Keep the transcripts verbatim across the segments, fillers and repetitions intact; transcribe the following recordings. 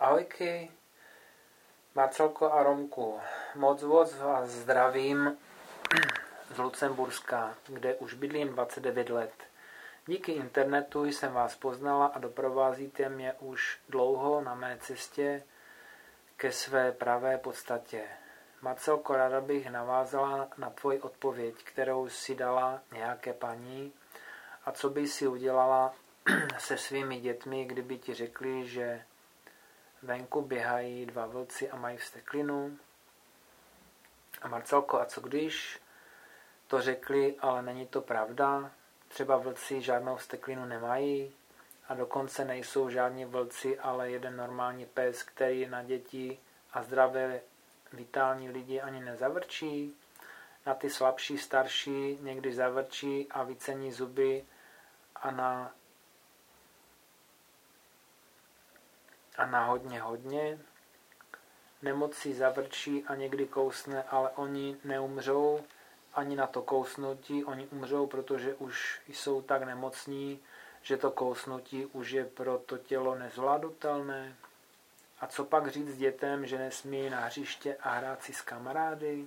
Ahojky, Marcelko a Romku. Moc moc vás zdravím z Lucemburska, kde už bydlím dvacet devět let. Díky internetu jsem vás poznala a doprovázíte mě už dlouho na mé cestě ke své pravé podstatě. Marcelko, ráda bych navázala na tvoji odpověď, kterou si dala nějaké paní, a co by si udělala se svými dětmi, kdyby ti řekli, že venku běhají dva vlci a mají vsteklinu. A Marcelko, a co když to řekli, ale není to pravda? Třeba vlci žádnou vsteklinu nemají a dokonce nejsou žádní vlci, ale jeden normální pes, který na děti a zdravé vitální lidi ani nezavrčí. Na ty slabší, starší někdy zavrčí a vycení zuby a na a na hodně hodně. Nemocí zavrčí a někdy kousne, ale oni neumřou ani na to kousnutí. Oni umřou, protože už jsou tak nemocní, že to kousnutí už je pro to tělo nezvládnutelné. A co pak říct dětem, že nesmí na hřiště a hrát si s kamarády?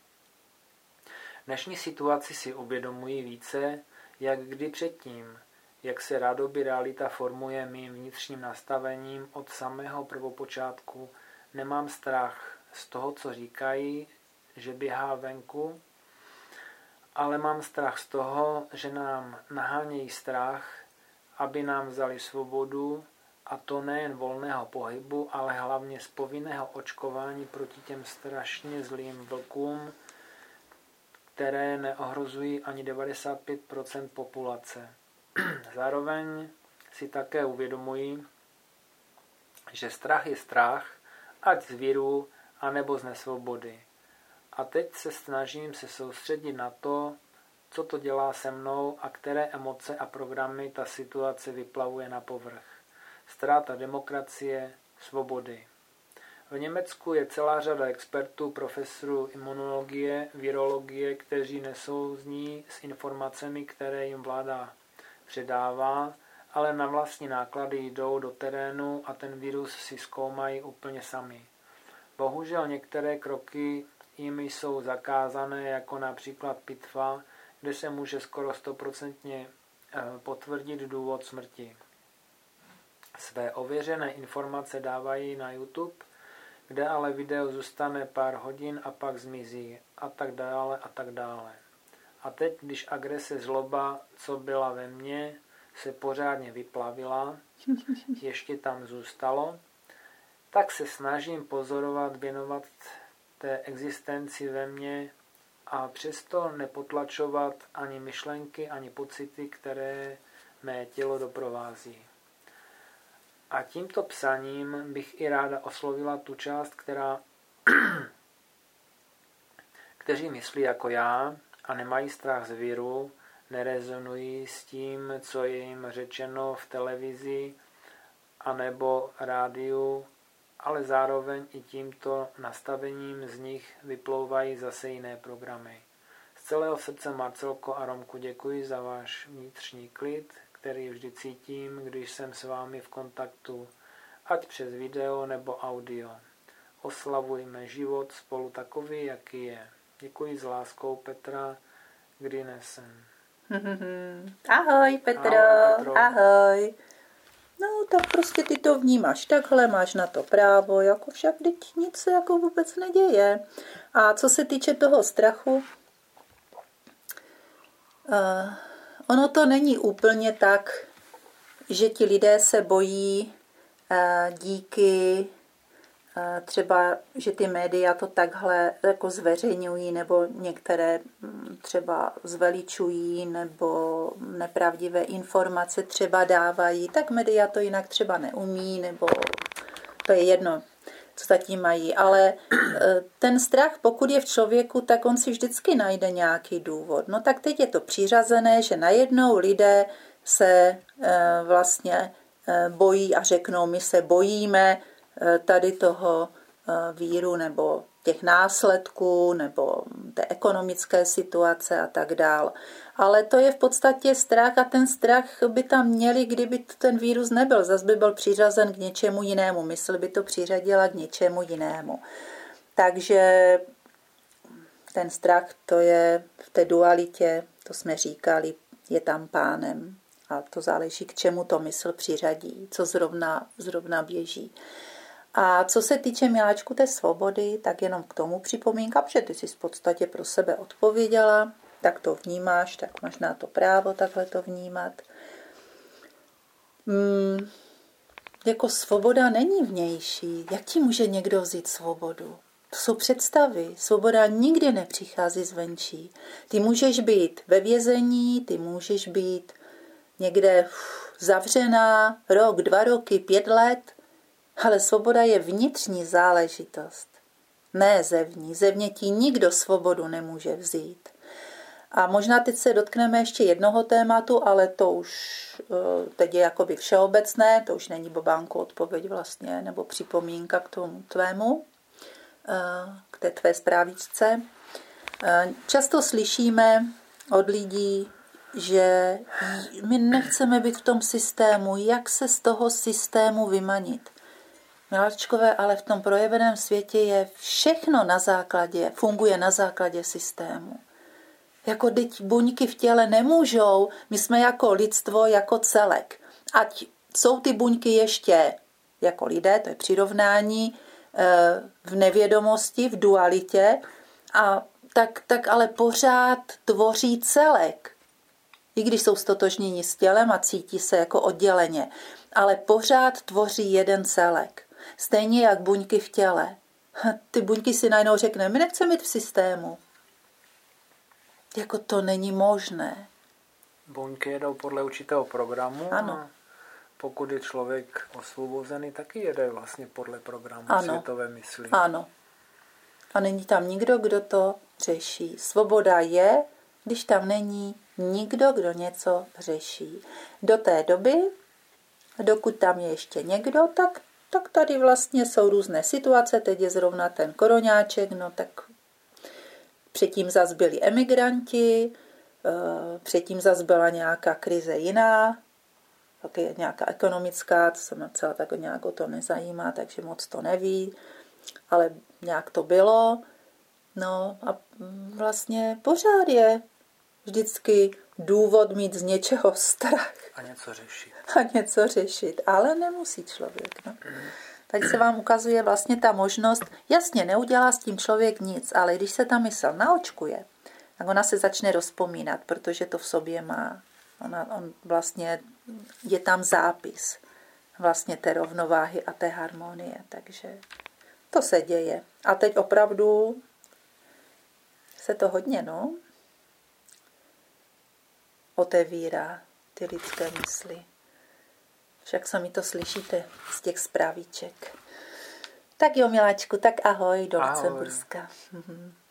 V dnešní situaci si uvědomují více, jak kdy předtím, jak se rádoby realita formuje mým vnitřním nastavením od samého prvopočátku. Nemám strach z toho, co říkají, že běhá venku, ale mám strach z toho, že nám nahánějí strach, aby nám vzali svobodu, a to nejen volného pohybu, ale hlavně z povinného očkování proti těm strašně zlým vlkům, které neohrozují ani devadesát pět procent populace. Zároveň si také uvědomuji, že strach je strach, ať z víru, anebo z nesvobody. A teď se snažím se soustředit na to, co to dělá se mnou a které emoce a programy ta situace vyplavuje na povrch. Ztráta demokracie, svobody. V Německu je celá řada expertů, profesorů imunologie, virologie, kteří nesou z ní s informacemi, které jim vláda předává, ale na vlastní náklady jdou do terénu a ten virus si zkoumají úplně sami. Bohužel některé kroky jim jsou zakázané, jako například pitva, kde se může skoro stoprocentně potvrdit důvod smrti. Své ověřené informace dávají na YouTube, kde ale video zůstane pár hodin a pak zmizí a tak dále a tak dále. A teď, když agrese, zloba, co byla ve mně, se pořádně vyplavila, ještě tam zůstalo, tak se snažím pozorovat, věnovat té existenci ve mně a přesto nepotlačovat ani myšlenky, ani pocity, které mé tělo doprovází. A tímto psaním bych i ráda oslovila tu část, která kteří myslí jako já a nemají strach z viru, nerezonují s tím, co je jim řečeno v televizi anebo rádiu, ale zároveň i tímto nastavením z nich vyplouvají zase jiné programy. Z celého srdce, Marcelko a Romku, děkuji za váš vnitřní klid, který vždy cítím, když jsem s vámi v kontaktu, ať přes video nebo audio. Oslavujme život spolu takový, jaký je. Děkuji s láskou, Petra Grinesen. Ahoj, Petro. Ahoj, Petro. Ahoj. No, tak prostě ty to vnímáš takhle, máš na to právo, jako však teď nic se jako vůbec neděje. A co se týče toho strachu, uh, ono to není úplně tak, že ti lidé se bojí uh, díky uh, třeba, že ty média to takhle jako zveřejňují, nebo některé třeba zveličují, nebo nepravdivé informace třeba dávají, tak média to jinak třeba neumí, nebo to je jedno, co zatím mají. Ale ten strach, pokud je v člověku, tak on si vždycky najde nějaký důvod. No tak teď je to přiřazené, že najednou lidé se vlastně bojí a řeknou, my se bojíme tady toho víru nebo těch následků nebo té ekonomické situace a tak dál. Ale to je v podstatě strach a ten strach by tam měli, kdyby ten vírus nebyl. Zas by byl přiřazen k něčemu jinému. Mysl by to přiřadila k něčemu jinému. Takže ten strach, to je v té dualitě, to jsme říkali, je tam pánem. A to záleží, k čemu to mysl přiřadí, co zrovna, zrovna běží. A co se týče, miláčku, té svobody, tak jenom k tomu připomínka, protože ty jsi v podstatě pro sebe odpověděla, tak to vnímáš, tak máš na to právo takhle to vnímat. Hmm, jako svoboda není vnější. Jak ti může někdo vzít svobodu? To jsou představy. Svoboda nikdy nepřichází zvenčí. Ty můžeš být ve vězení, ty můžeš být někde uf, zavřená rok, dva roky, pět let, ale svoboda je vnitřní záležitost, ne zevní. Zevně ti nikdo svobodu nemůže vzít. A možná teď se dotkneme ještě jednoho tématu, ale to už teď je jakoby všeobecné, to už není, Bobánko, odpověď vlastně, nebo připomínka k tomu tvému, k té tvé zprávičce. Často slyšíme od lidí, že my nechceme být v tom systému, jak se z toho systému vymanit. Miláčkové, ale v tom projeveném světě je všechno na základě, funguje na základě systému. Jako teď buňky v těle nemůžou, my jsme jako lidstvo, jako celek. Ať jsou ty buňky ještě jako lidé, to je přirovnání, v nevědomosti, v dualitě, a tak, tak ale pořád tvoří celek. I když jsou stotožněni s tělem a cítí se jako odděleně, ale pořád tvoří jeden celek. Stejně jak buňky v těle. Ty buňky si najednou řekne, my nechceme být v systému. Jako to není možné. Buňky jedou podle určitého programu. Ano. A pokud je člověk osvobozený, taky jede vlastně podle programu ano. světové mysli. Ano. A není tam nikdo, kdo to řeší. Svoboda je, když tam není nikdo, kdo něco řeší. Do té doby, dokud tam je ještě někdo, tak, tak tady vlastně jsou různé situace. Teď je zrovna ten koroňáček, no tak předtím zas byli emigranti, předtím zas byla nějaká krize jiná, taky nějaká ekonomická, to se mě celá tak nějak o to nezajímá, takže moc to neví, ale nějak to bylo. No a vlastně pořád je vždycky důvod mít z něčeho strach. A něco řešit. A něco řešit, ale nemusí člověk. No. Tak se vám ukazuje vlastně ta možnost, jasně, neudělá s tím člověk nic, ale když se ta mysl naočkuje, tak ona se začne rozpomínat, protože to v sobě má. Ona, on vlastně je tam zápis vlastně té rovnováhy a té harmonie, takže to se děje. A teď opravdu se to hodně, no, otevírá ty lidské mysli. Však sami to slyšíte z těch zprávíček. Tak jo, miláčku, tak ahoj do Lucemburska.